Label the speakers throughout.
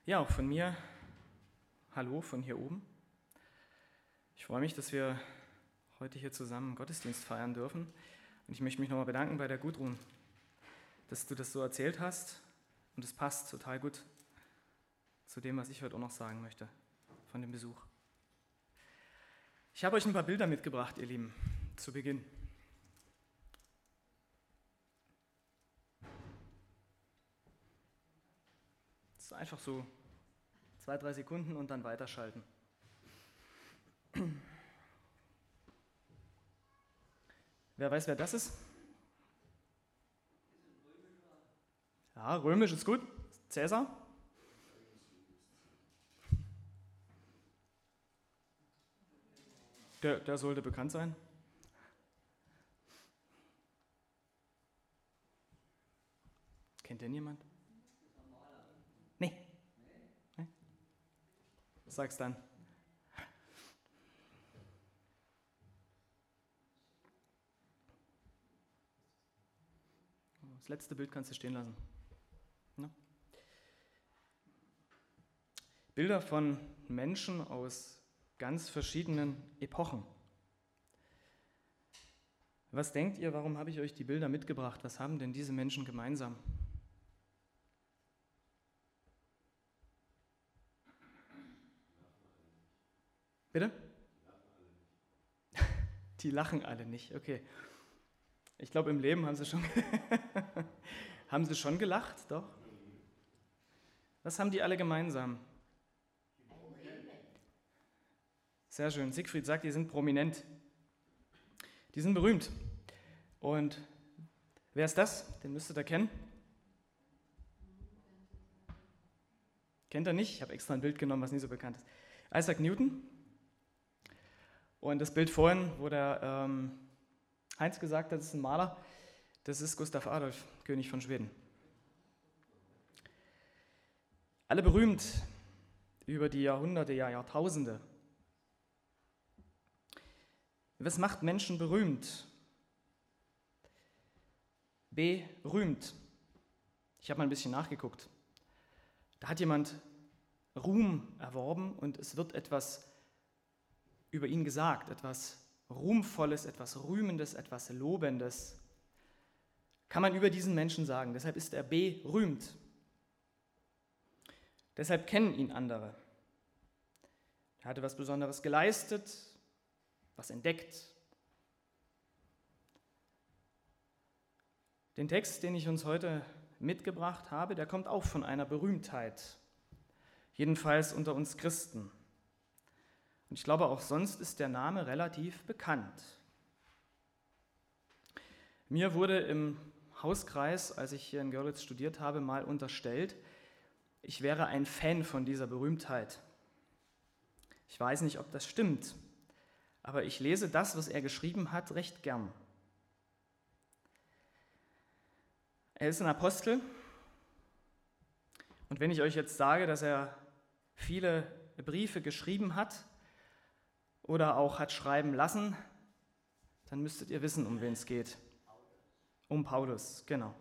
Speaker 1: Ja, auch von mir, hallo von hier oben. Ich freue mich, dass wir heute hier zusammen Gottesdienst feiern dürfen. Und ich möchte mich nochmal bedanken bei der Gudrun, dass du das so erzählt hast. Und es passt total gut zu dem, was ich heute auch noch sagen möchte von dem Besuch. Ich habe euch ein paar Bilder mitgebracht, ihr Lieben, zu Beginn. Das ist einfach so 2-3 Sekunden und dann weiterschalten. Wer weiß, wer das ist? Ja, römisch ist gut. Cäsar? Der sollte bekannt sein. Kennt den jemand? Nee. Sag's dann. Das letzte Bild kannst du stehen lassen. Ne? Bilder von Menschen aus ganz verschiedenen Epochen. Was denkt ihr, warum habe ich euch die Bilder mitgebracht? Was haben denn diese Menschen gemeinsam? Bitte? Die lachen alle nicht, okay. Ich glaube, im Leben haben sie schon gelacht, doch? Was haben die alle gemeinsam? Sehr schön. Siegfried sagt, die sind prominent. Die sind berühmt. Und wer ist das? Den müsstet ihr kennen. Kennt ihr nicht? Ich habe extra ein Bild genommen, was nicht so bekannt ist. Isaac Newton. Und das Bild vorhin, wo der Heinz gesagt hat, das ist ein Maler, das ist Gustav Adolf, König von Schweden. Alle berühmt über die Jahrhunderte, ja Jahrtausende. Was macht Menschen berühmt? Berühmt. Ich habe mal ein bisschen nachgeguckt. Da hat jemand Ruhm erworben und es wird etwas über ihn gesagt, etwas Ruhmvolles, etwas Rühmendes, etwas Lobendes. Kann man über diesen Menschen sagen. Deshalb ist er berühmt. Deshalb kennen ihn andere. Er hatte was Besonderes geleistet, was entdeckt. Den Text, den ich uns heute mitgebracht habe, der kommt auch von einer Berühmtheit. Jedenfalls unter uns Christen. Und ich glaube, auch sonst ist der Name relativ bekannt. Mir wurde im Hauskreis, als ich hier in Görlitz studiert habe, mal unterstellt, ich wäre ein Fan von dieser Berühmtheit. Ich weiß nicht, ob das stimmt, aber ich lese das, was er geschrieben hat, recht gern. Er ist ein Apostel und wenn ich euch jetzt sage, dass er viele Briefe geschrieben hat oder auch hat schreiben lassen, dann müsstet ihr wissen, um wen es geht. Um Paulus, genau.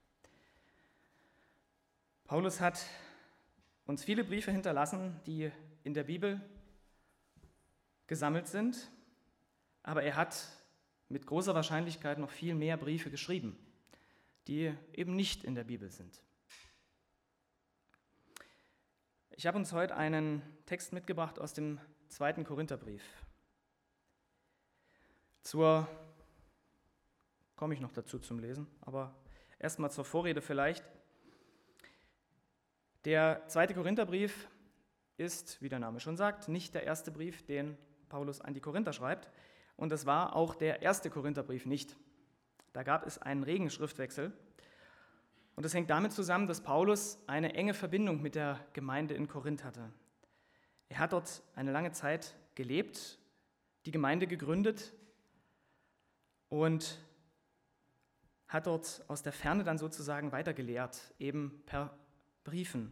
Speaker 1: Paulus hat uns viele Briefe hinterlassen, die in der Bibel gesammelt sind, aber er hat mit großer Wahrscheinlichkeit noch viel mehr Briefe geschrieben, die eben nicht in der Bibel sind. Ich habe uns heute einen Text mitgebracht aus dem 2. Korintherbrief. Komme ich noch dazu zum Lesen, aber erstmal zur Vorrede vielleicht. Der 2. Korintherbrief ist, wie der Name schon sagt, nicht der erste Brief, den Paulus an die Korinther schreibt. Und es war auch der 1. Korintherbrief nicht. Da gab es einen regen Schriftwechsel. Und das hängt damit zusammen, dass Paulus eine enge Verbindung mit der Gemeinde in Korinth hatte. Er hat dort eine lange Zeit gelebt, die Gemeinde gegründet und hat dort aus der Ferne dann sozusagen weitergelehrt, eben per Briefen.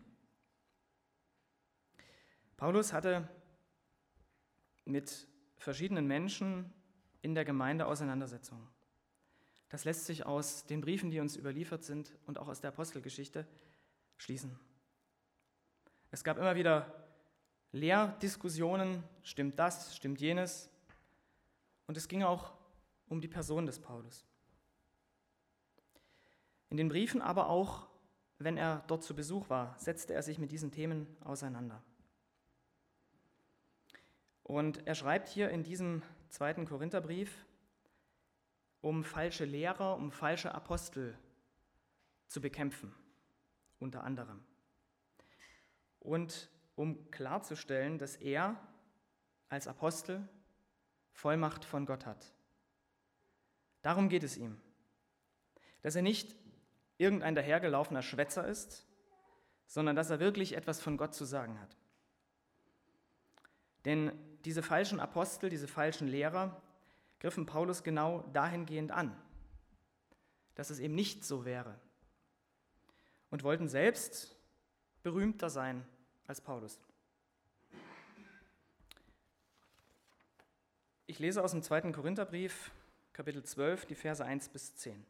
Speaker 1: Paulus hatte mit verschiedenen Menschen in der Gemeinde Auseinandersetzungen. Das lässt sich aus den Briefen, die uns überliefert sind und auch aus der Apostelgeschichte schließen. Es gab immer wieder Lehrdiskussionen, stimmt das, stimmt jenes. Und es ging auch um die Person des Paulus. In den Briefen, aber auch, wenn er dort zu Besuch war, setzte er sich mit diesen Themen auseinander. Und er schreibt hier in diesem 2. Korintherbrief, um falsche Lehrer, um falsche Apostel zu bekämpfen, unter anderem. Und um klarzustellen, dass er als Apostel Vollmacht von Gott hat. Darum geht es ihm. Dass er nicht irgendein dahergelaufener Schwätzer ist, sondern dass er wirklich etwas von Gott zu sagen hat. Denn diese falschen Apostel, diese falschen Lehrer griffen Paulus genau dahingehend an, dass es eben nicht so wäre und wollten selbst berühmter sein als Paulus. Ich lese aus dem 2. Korintherbrief, Kapitel 12, die Verse 1 bis 10.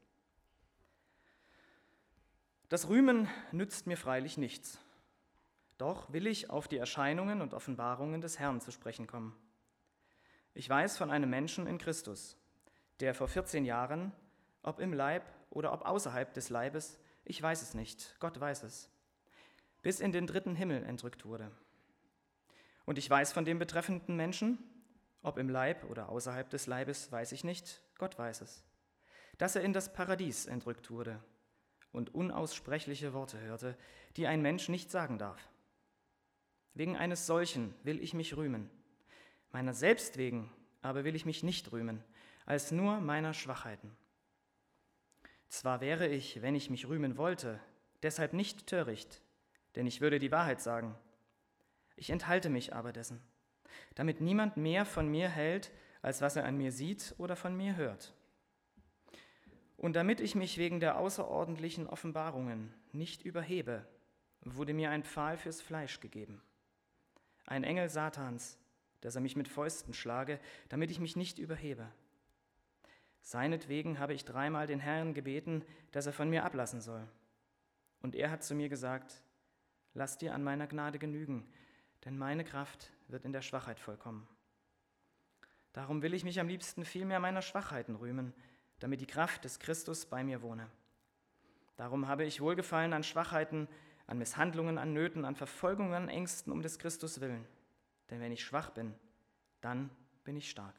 Speaker 1: Das Rühmen nützt mir freilich nichts. Doch will ich auf die Erscheinungen und Offenbarungen des Herrn zu sprechen kommen. Ich weiß von einem Menschen in Christus, der vor 14 Jahren, ob im Leib oder ob außerhalb des Leibes, ich weiß es nicht, Gott weiß es, bis in den 3. Himmel entrückt wurde. Und ich weiß von dem betreffenden Menschen, ob im Leib oder außerhalb des Leibes, weiß ich nicht, Gott weiß es, dass er in das Paradies entrückt wurde und unaussprechliche Worte hörte, die ein Mensch nicht sagen darf. Wegen eines solchen will ich mich rühmen. Meiner selbst wegen aber will ich mich nicht rühmen, als nur meiner Schwachheiten. Zwar wäre ich, wenn ich mich rühmen wollte, deshalb nicht töricht, denn ich würde die Wahrheit sagen. Ich enthalte mich aber dessen, damit niemand mehr von mir hält, als was er an mir sieht oder von mir hört. Und damit ich mich wegen der außerordentlichen Offenbarungen nicht überhebe, wurde mir ein Pfahl fürs Fleisch gegeben. Ein Engel Satans, dass er mich mit Fäusten schlage, damit ich mich nicht überhebe. Seinetwegen habe ich 3-mal den Herrn gebeten, dass er von mir ablassen soll. Und er hat zu mir gesagt, lass dir an meiner Gnade genügen, denn meine Kraft wird in der Schwachheit vollkommen. Darum will ich mich am liebsten vielmehr meiner Schwachheiten rühmen, damit die Kraft des Christus bei mir wohne. Darum habe ich Wohlgefallen an Schwachheiten, an Misshandlungen, an Nöten, an Verfolgungen, an Ängsten um des Christus willen. Denn wenn ich schwach bin, dann bin ich stark.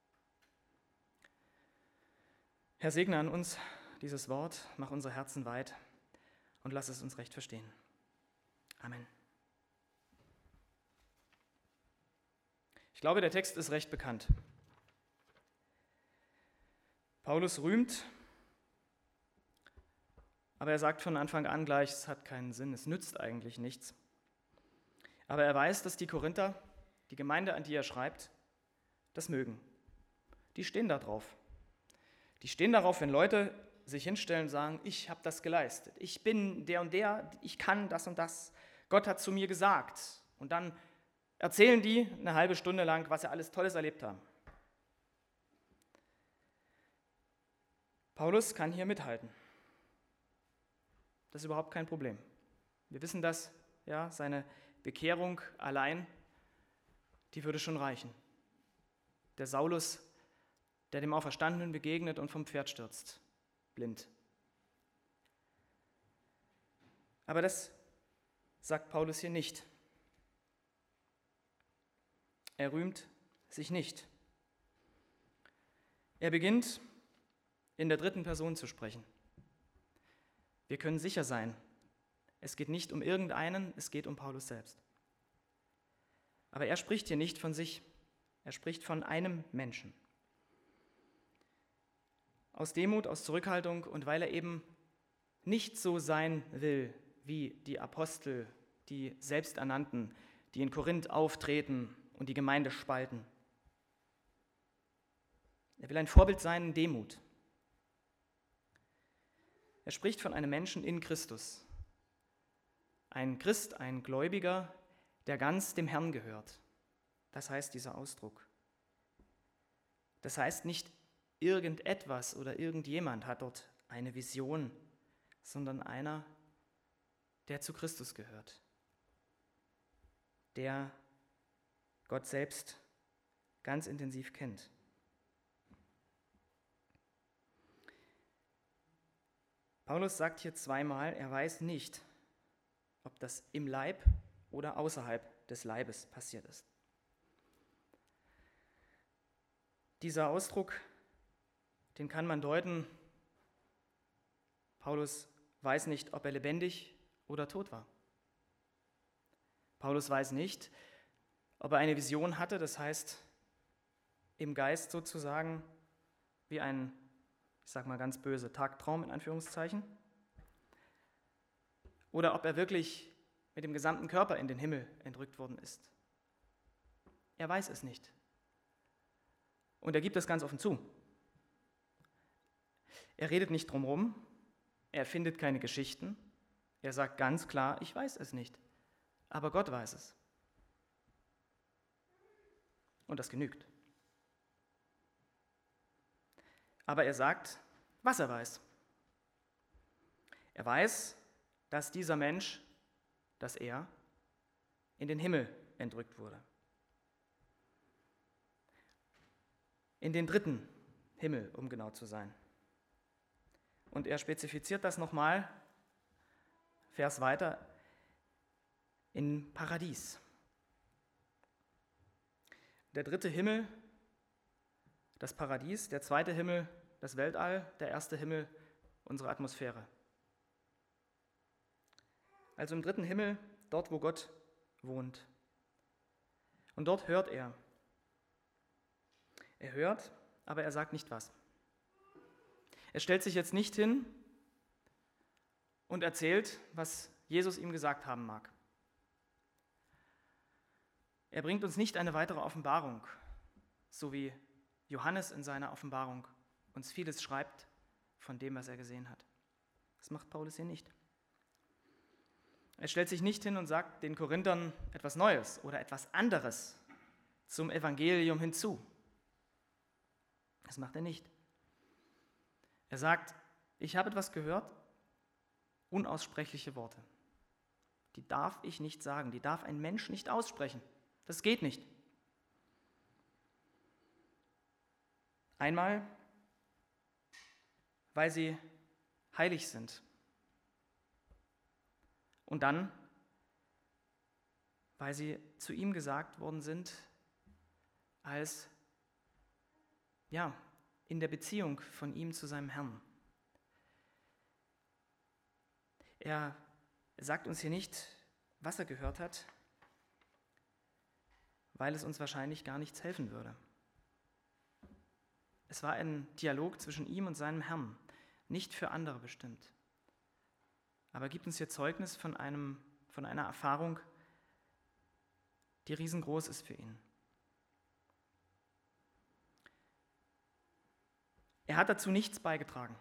Speaker 1: Herr, segne an uns dieses Wort, mach unsere Herzen weit und lass es uns recht verstehen. Amen. Ich glaube, der Text ist recht bekannt. Paulus rühmt, aber er sagt von Anfang an gleich, es hat keinen Sinn, es nützt eigentlich nichts. Aber er weiß, dass die Korinther, die Gemeinde, an die er schreibt, das mögen. Die stehen da drauf. Die stehen darauf, wenn Leute sich hinstellen und sagen, ich habe das geleistet, ich bin der und der, ich kann das und das, Gott hat zu mir gesagt. Und dann erzählen die eine halbe Stunde lang, was sie alles Tolles erlebt haben. Paulus kann hier mithalten. Das ist überhaupt kein Problem. Wir wissen das, ja, seine Bekehrung allein, die würde schon reichen. Der Saulus, der dem Auferstandenen begegnet und vom Pferd stürzt, blind. Aber das sagt Paulus hier nicht. Er rühmt sich nicht. Er beginnt, in der 3. Person zu sprechen. Wir können sicher sein, es geht nicht um irgendeinen, es geht um Paulus selbst. Aber er spricht hier nicht von sich, er spricht von einem Menschen. Aus Demut, aus Zurückhaltung und weil er eben nicht so sein will wie die Apostel, die Selbsternannten, die in Korinth auftreten und die Gemeinde spalten. Er will ein Vorbild sein in Demut. Er spricht von einem Menschen in Christus. Ein Christ, ein Gläubiger, der ganz dem Herrn gehört. Das heißt dieser Ausdruck. Das heißt nicht irgendetwas oder irgendjemand hat dort eine Vision, sondern einer, der zu Christus gehört. der Gott selbst ganz intensiv kennt. Paulus sagt hier zweimal, er weiß nicht, ob das im Leib oder außerhalb des Leibes passiert ist. Dieser Ausdruck, den kann man deuten, Paulus weiß nicht, ob er lebendig oder tot war. Paulus weiß nicht, ob er eine Vision hatte, das heißt, im Geist sozusagen wie ein, ich sage mal ganz böse, Tagtraum in Anführungszeichen, oder ob er wirklich mit dem gesamten Körper in den Himmel entrückt worden ist. Er weiß es nicht. Und er gibt es ganz offen zu. Er redet nicht drumherum, er findet keine Geschichten, er sagt ganz klar, ich weiß es nicht, aber Gott weiß es. Und das genügt. Aber er sagt, was er weiß. Er weiß, dass dieser Mensch, dass er in den Himmel entrückt wurde. In den dritten Himmel, um genau zu sein. Und er spezifiziert das nochmal, Vers weiter, in Paradies. Der dritte Himmel, das Paradies, der zweite Himmel, das Weltall, der erste Himmel, unsere Atmosphäre. Also im dritten Himmel, dort wo Gott wohnt. Und dort hört er. Er hört, aber er sagt nicht was. Er stellt sich jetzt nicht hin und erzählt, was Jesus ihm gesagt haben mag. Er bringt uns nicht eine weitere Offenbarung, so wie Johannes in seiner Offenbarung uns vieles schreibt von dem, was er gesehen hat. Das macht Paulus hier nicht. Er stellt sich nicht hin und sagt den Korinthern etwas Neues oder etwas anderes zum Evangelium hinzu. Das macht er nicht. Er sagt, ich habe etwas gehört, unaussprechliche Worte. Die darf ich nicht sagen, die darf ein Mensch nicht aussprechen. Das geht nicht. Einmal, weil sie heilig sind. Und dann, weil sie zu ihm gesagt worden sind, als in der Beziehung von ihm zu seinem Herrn. Er sagt uns hier nicht, was er gehört hat, weil es uns wahrscheinlich gar nichts helfen würde. Es war ein Dialog zwischen ihm und seinem Herrn, nicht für andere bestimmt. Aber er gibt uns hier Zeugnis von einer Erfahrung, die riesengroß ist für ihn. Er hat dazu nichts beigetragen.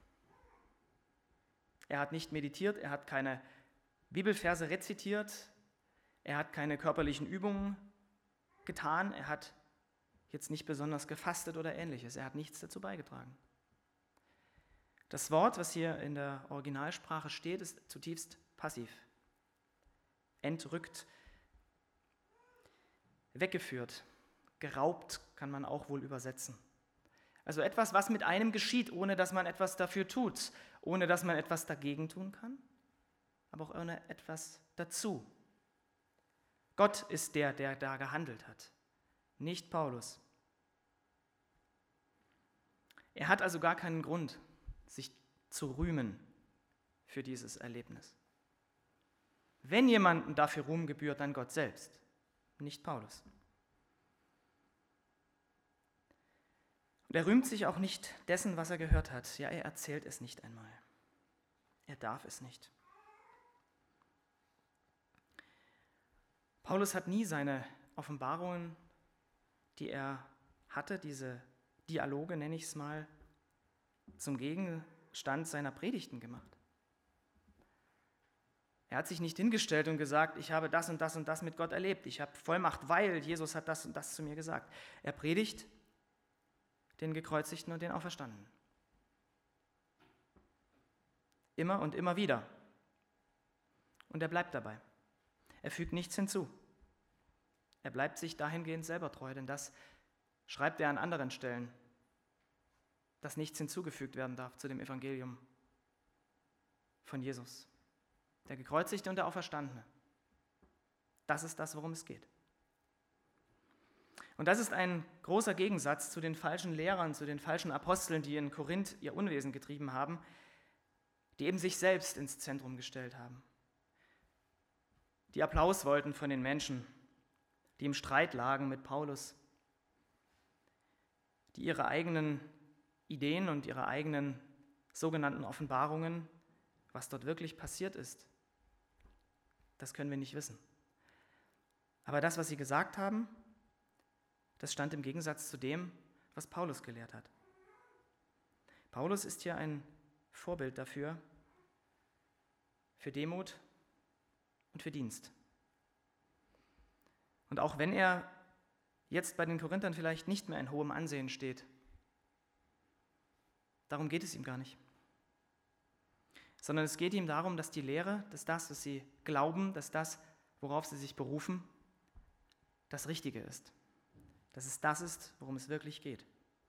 Speaker 1: Er hat nicht meditiert, er hat keine Bibelverse rezitiert, er hat keine körperlichen Übungen getan, er hat jetzt nicht besonders gefastet oder Ähnliches, er hat nichts dazu beigetragen. Das Wort, was hier in der Originalsprache steht, ist zutiefst passiv. Entrückt, weggeführt, geraubt kann man auch wohl übersetzen. Also etwas, was mit einem geschieht, ohne dass man etwas dafür tut, ohne dass man etwas dagegen tun kann, aber auch ohne etwas dazu. Gott ist der da gehandelt hat, nicht Paulus. Er hat also gar keinen Grund, sich zu rühmen für dieses Erlebnis. Wenn jemandem dafür Ruhm gebührt, dann Gott selbst, nicht Paulus. Und er rühmt sich auch nicht dessen, was er gehört hat. Ja, er erzählt es nicht einmal. Er darf es nicht. Paulus hat nie seine Offenbarungen, die er hatte, diese Dialoge, nenne ich es mal, zum Gegenstand seiner Predigten gemacht. Er hat sich nicht hingestellt und gesagt, ich habe das und das und das mit Gott erlebt. Ich habe Vollmacht, weil Jesus hat das und das zu mir gesagt. Er predigt den Gekreuzigten und den Auferstandenen. Immer und immer wieder. Und er bleibt dabei. Er fügt nichts hinzu. Er bleibt sich dahingehend selber treu, denn das schreibt er an anderen Stellen, dass nichts hinzugefügt werden darf zu dem Evangelium von Jesus. Der Gekreuzigte und der Auferstandene. Das ist das, worum es geht. Und das ist ein großer Gegensatz zu den falschen Lehrern, zu den falschen Aposteln, die in Korinth ihr Unwesen getrieben haben, die eben sich selbst ins Zentrum gestellt haben, die Applaus wollten von den Menschen, die im Streit lagen mit Paulus, die ihre eigenen Ideen und ihre eigenen sogenannten Offenbarungen, was dort wirklich passiert ist, das können wir nicht wissen. Aber das, was sie gesagt haben, das stand im Gegensatz zu dem, was Paulus gelehrt hat. Paulus ist hier ein Vorbild dafür, für Demut und für Dienst. Und auch wenn er jetzt bei den Korinthern vielleicht nicht mehr in hohem Ansehen steht, darum geht es ihm gar nicht. Sondern es geht ihm darum, dass die Lehre, dass das, was sie glauben, dass das, worauf sie sich berufen, das Richtige ist. Dass es das ist, worum es wirklich geht.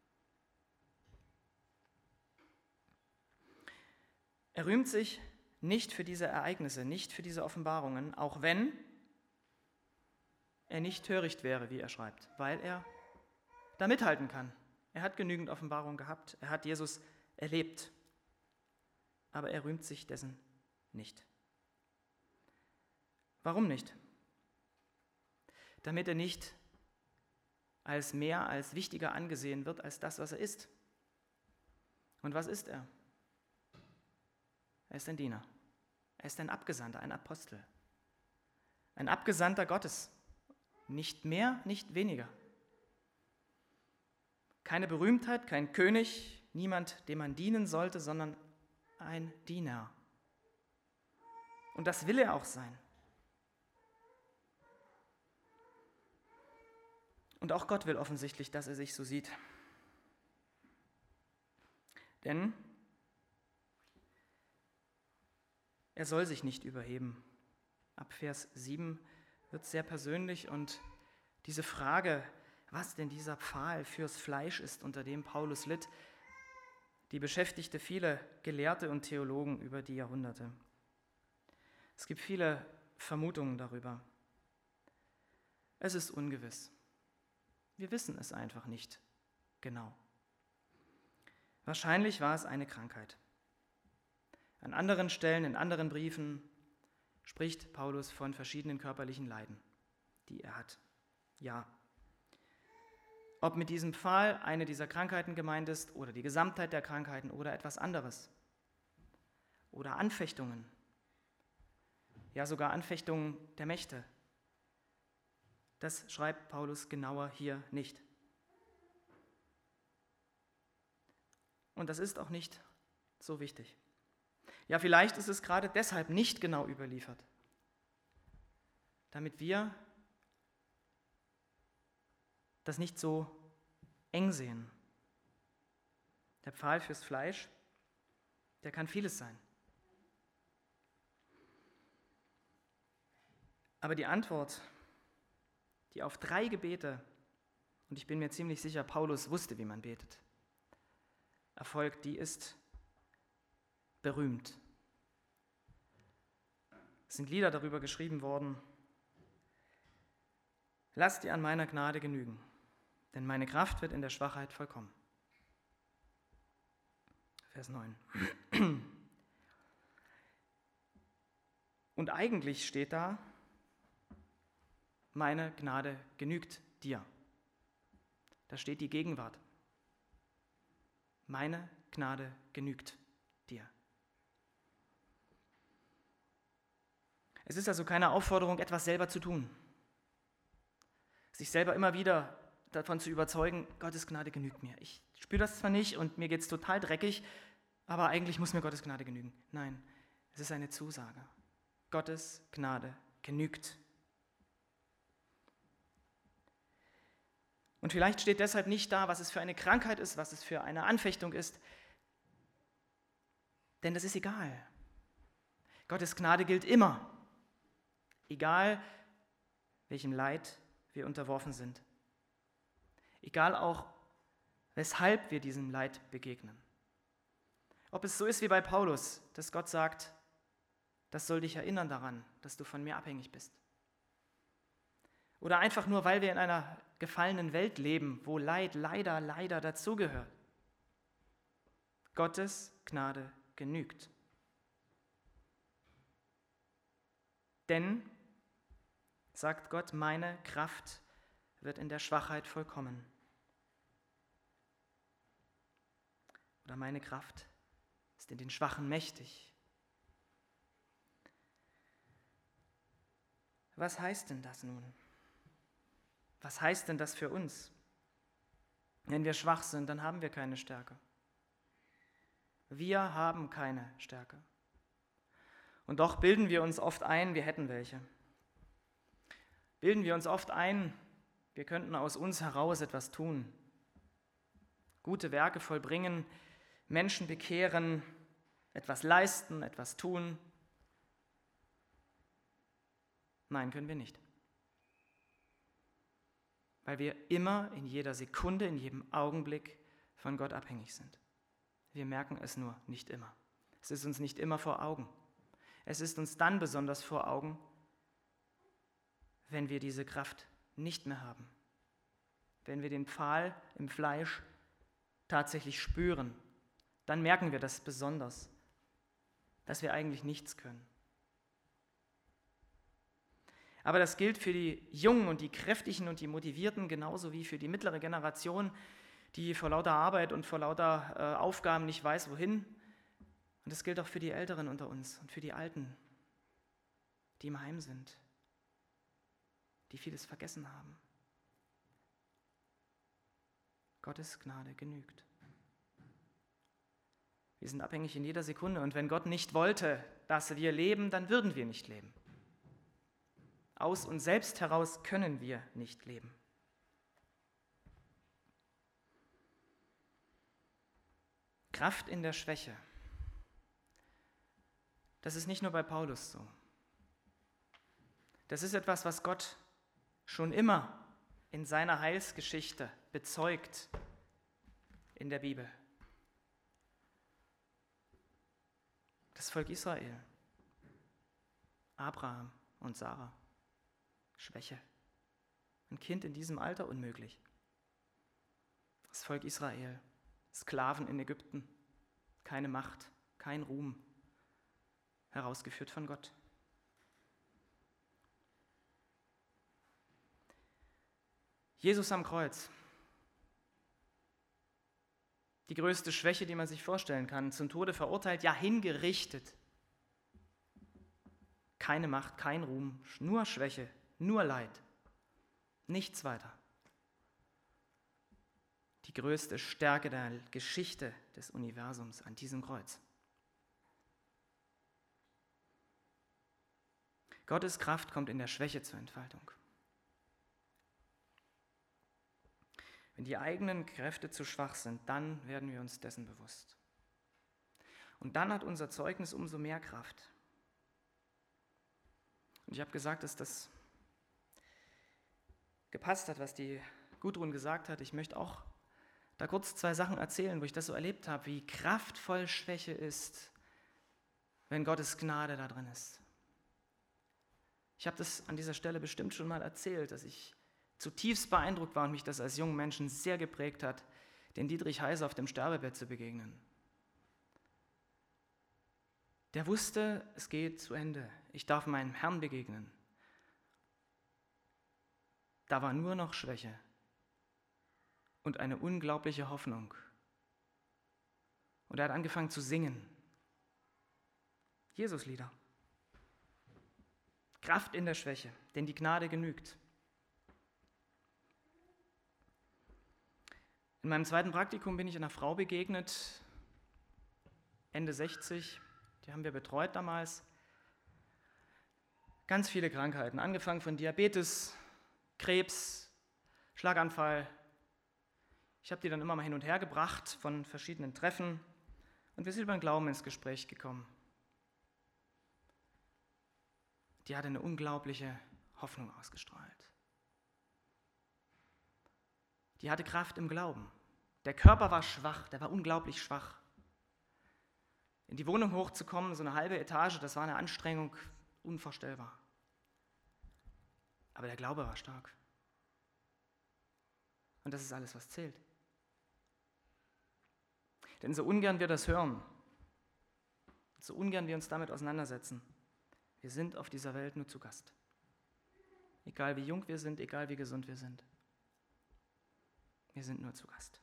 Speaker 1: Er rühmt sich nicht für diese Ereignisse, nicht für diese Offenbarungen, auch wenn er nicht töricht wäre, wie er schreibt, weil er da mithalten kann. Er hat genügend Offenbarungen gehabt, er hat Jesus erlebt, aber er rühmt sich dessen nicht. Warum nicht? Damit er nicht als mehr, als wichtiger angesehen wird als das, was er ist. Und was ist er? Er ist ein Diener. Er ist ein Abgesandter, ein Apostel. Ein Abgesandter Gottes. Nicht mehr, nicht weniger. Keine Berühmtheit, kein König, niemand, dem man dienen sollte, sondern ein Diener. Und das will er auch sein. Und auch Gott will offensichtlich, dass er sich so sieht. Denn er soll sich nicht überheben. Ab Vers 7 wird sehr persönlich und diese Frage, was denn dieser Pfahl fürs Fleisch ist, unter dem Paulus litt, die beschäftigte viele Gelehrte und Theologen über die Jahrhunderte. Es gibt viele Vermutungen darüber. Es ist ungewiss. Wir wissen es einfach nicht genau. Wahrscheinlich war es eine Krankheit. An anderen Stellen, in anderen Briefen spricht Paulus von verschiedenen körperlichen Leiden, die er hat. Ja. Ob mit diesem Pfahl eine dieser Krankheiten gemeint ist oder die Gesamtheit der Krankheiten oder etwas anderes. Oder Anfechtungen. Ja, sogar Anfechtungen der Mächte. Das schreibt Paulus genauer hier nicht. Und das ist auch nicht so wichtig. Ja, vielleicht ist es gerade deshalb nicht genau überliefert, damit wir das nicht so eng sehen. Der Pfahl fürs Fleisch, der kann vieles sein. Aber die Antwort, die auf 3 Gebete, und ich bin mir ziemlich sicher, Paulus wusste, wie man betet, erfolgt, die ist berühmt. Es sind Lieder darüber geschrieben worden. Lass dir an meiner Gnade genügen, denn meine Kraft wird in der Schwachheit vollkommen. Vers 9. Und eigentlich steht da, meine Gnade genügt dir. Da steht die Gegenwart. Meine Gnade genügt dir. Es ist also keine Aufforderung, etwas selber zu tun. Sich selber immer wieder davon zu überzeugen, Gottes Gnade genügt mir. Ich spüre das zwar nicht und mir geht es total dreckig, aber eigentlich muss mir Gottes Gnade genügen. Nein, es ist eine Zusage. Gottes Gnade genügt. Und vielleicht steht deshalb nicht da, was es für eine Krankheit ist, was es für eine Anfechtung ist, denn das ist egal. Gottes Gnade gilt immer, egal welchem Leid wir unterworfen sind. Egal auch, weshalb wir diesem Leid begegnen. Ob es so ist wie bei Paulus, dass Gott sagt, das soll dich erinnern daran, dass du von mir abhängig bist. Oder einfach nur, weil wir in einer gefallenen Welt leben, wo Leid leider dazugehört. Gottes Gnade genügt. Denn, sagt Gott, meine Kraft wird in der Schwachheit vollkommen. Oder meine Kraft ist in den Schwachen mächtig. Was heißt denn das nun? Was heißt denn das für uns? Wenn wir schwach sind, dann haben wir keine Stärke. Wir haben keine Stärke. Und doch bilden wir uns oft ein, wir hätten welche. Bilden wir uns oft ein, wir könnten aus uns heraus etwas tun. Gute Werke vollbringen, Menschen bekehren, etwas leisten, etwas tun. Nein, können wir nicht. Weil wir immer, in jeder Sekunde, in jedem Augenblick von Gott abhängig sind. Wir merken es nur nicht immer. Es ist uns nicht immer vor Augen. Es ist uns dann besonders vor Augen, wenn wir diese Kraft nicht mehr haben. Wenn wir den Pfahl im Fleisch tatsächlich spüren, dann merken wir das besonders, dass wir eigentlich nichts können. Aber das gilt für die Jungen und die Kräftigen und die Motivierten genauso wie für die mittlere Generation, die vor lauter Arbeit und vor lauter Aufgaben nicht weiß, wohin. Und das gilt auch für die Älteren unter uns und für die Alten, die im Heim sind, die vieles vergessen haben. Gottes Gnade genügt. Wir sind abhängig in jeder Sekunde und wenn Gott nicht wollte, dass wir leben, dann würden wir nicht leben. Aus uns selbst heraus können wir nicht leben. Kraft in der Schwäche. Das ist nicht nur bei Paulus so. Das ist etwas, was Gott schon immer in seiner Heilsgeschichte bezeugt in der Bibel. Das Volk Israel, Abraham und Sarah, Schwäche. Ein Kind in diesem Alter unmöglich. Das Volk Israel, Sklaven in Ägypten, keine Macht, kein Ruhm, herausgeführt von Gott. Jesus am Kreuz. Die größte Schwäche, die man sich vorstellen kann, zum Tode verurteilt, ja hingerichtet. Keine Macht, kein Ruhm, nur Schwäche, nur Leid. Nichts weiter. Die größte Stärke der Geschichte des Universums an diesem Kreuz. Gottes Kraft kommt in der Schwäche zur Entfaltung. Wenn die eigenen Kräfte zu schwach sind, dann werden wir uns dessen bewusst. Und dann hat unser Zeugnis umso mehr Kraft. Und ich habe gesagt, dass das gepasst hat, was die Gudrun gesagt hat. Ich möchte auch da kurz 2 Sachen erzählen, wo ich das so erlebt habe, wie kraftvoll Schwäche ist, wenn Gottes Gnade da drin ist. Ich habe das an dieser Stelle bestimmt schon mal erzählt, dass ich zutiefst beeindruckt war und mich das als jungen Menschen sehr geprägt hat, den Dietrich Heiser auf dem Sterbebett zu begegnen. Der wusste, es geht zu Ende. Ich darf meinem Herrn begegnen. Da war nur noch Schwäche und eine unglaubliche Hoffnung. Und er hat angefangen zu singen. Jesuslieder. Kraft in der Schwäche, denn die Gnade genügt. In meinem 2. Praktikum bin ich einer Frau begegnet, Ende 60, die haben wir betreut damals. Ganz viele Krankheiten, angefangen von Diabetes, Krebs, Schlaganfall. Ich habe die dann immer mal hin und her gebracht von verschiedenen Treffen und wir sind über den Glauben ins Gespräch gekommen. Die hatte eine unglaubliche Hoffnung ausgestrahlt. die hatte Kraft im Glauben. Der Körper war schwach, der war unglaublich schwach. In die Wohnung hochzukommen, so eine halbe Etage, das war eine Anstrengung, unvorstellbar. Aber der Glaube war stark. Und das ist alles, was zählt. Denn so ungern wir das hören, so ungern wir uns damit auseinandersetzen, wir sind auf dieser Welt nur zu Gast. Egal wie jung wir sind, egal wie gesund wir sind. Wir sind nur zu Gast.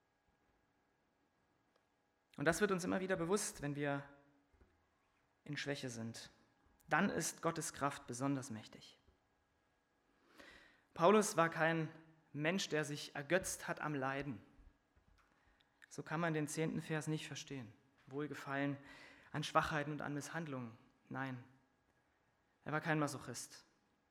Speaker 1: Und das wird uns immer wieder bewusst, wenn wir in Schwäche sind. Dann ist Gottes Kraft besonders mächtig. Paulus war kein Mensch, der sich ergötzt hat am Leiden. So kann man den 10. Vers nicht verstehen. Wohlgefallen an Schwachheiten und an Misshandlungen. Nein, er war kein Masochist.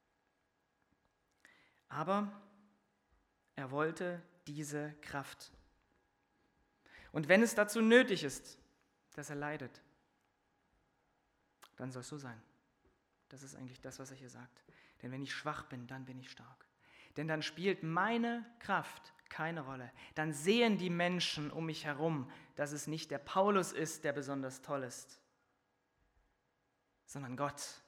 Speaker 1: Aber er wollte diese Kraft. Und wenn es dazu nötig ist, dass er leidet, dann soll es so sein. Das ist eigentlich das, was er hier sagt. Denn wenn ich schwach bin, dann bin ich stark. Denn dann spielt meine Kraft keine Rolle. Dann sehen die Menschen um mich herum, dass es nicht der Paulus ist, der besonders toll ist, sondern Gott.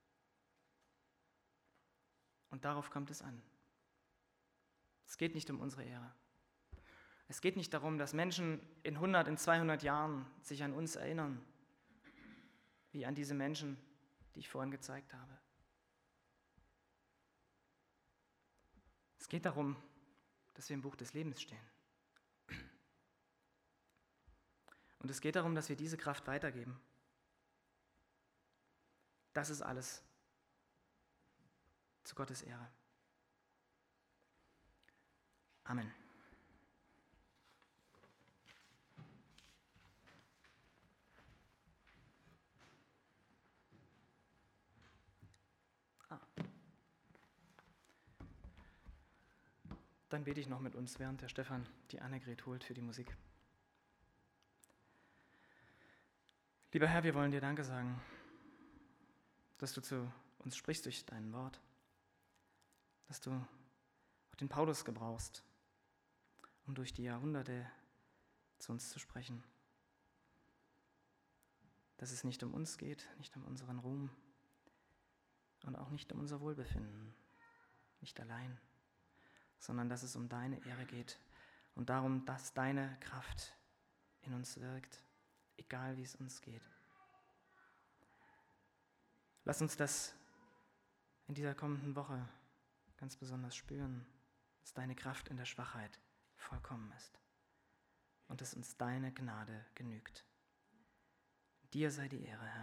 Speaker 1: Und darauf kommt es an. Es geht nicht um unsere Ehre. Es geht nicht darum, dass Menschen in 100, in 200 Jahren sich an uns erinnern, wie an diese Menschen, die ich vorhin gezeigt habe. Es geht darum, dass wir im Buch des Lebens stehen. Und es geht darum, dass wir diese Kraft weitergeben. Das ist alles zu Gottes Ehre. Amen. Dann bete ich noch mit uns, während der Stefan die Annegret holt für die Musik. Lieber Herr, wir wollen dir Danke sagen, dass du zu uns sprichst durch dein Wort, dass du auch den Paulus gebrauchst, um durch die Jahrhunderte zu uns zu sprechen. Dass es nicht um uns geht, nicht um unseren Ruhm und auch nicht um unser Wohlbefinden, nicht allein, sondern dass es um deine Ehre geht und darum, dass deine Kraft in uns wirkt, egal wie es uns geht. Lass uns das in dieser kommenden Woche ganz besonders spüren, dass deine Kraft in der Schwachheit vollkommen ist und dass uns deine Gnade genügt. Dir sei die Ehre, Herr.